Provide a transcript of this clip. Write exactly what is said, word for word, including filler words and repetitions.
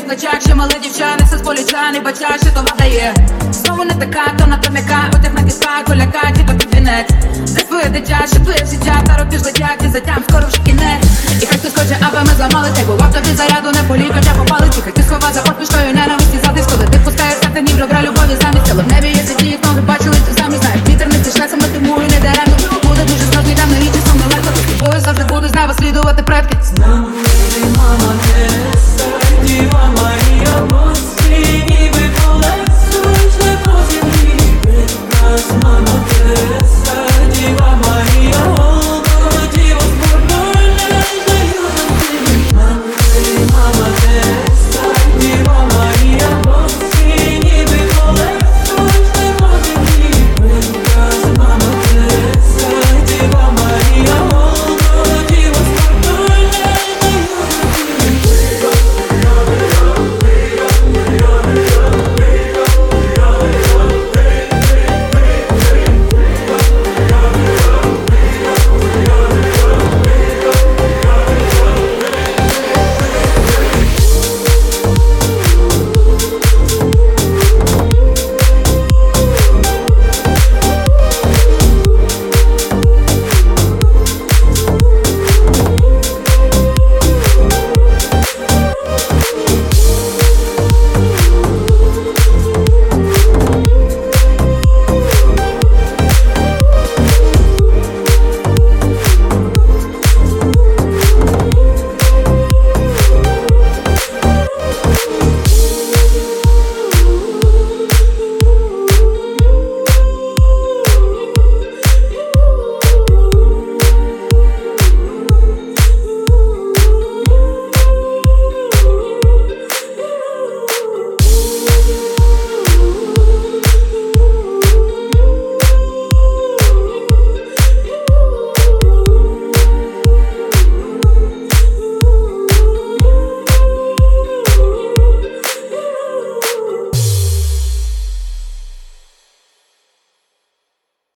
плечах, ще мали дівчани, все з поліча, не бача, що то дає. Знову не така, то на то м'яка, одяг на кіска, коляка, ті то під вінець. Де твоє дитя, що твоє життя, та робіж летять, і затям скоро вже кінець. І хай хтось хоче, аби ми зламались, як бував тобі заряду, не полікотя попали. Чи хай ти сховав за подпішкою ненависті, задиш, коли ти пускаєшся, ти ні в добра любові замість.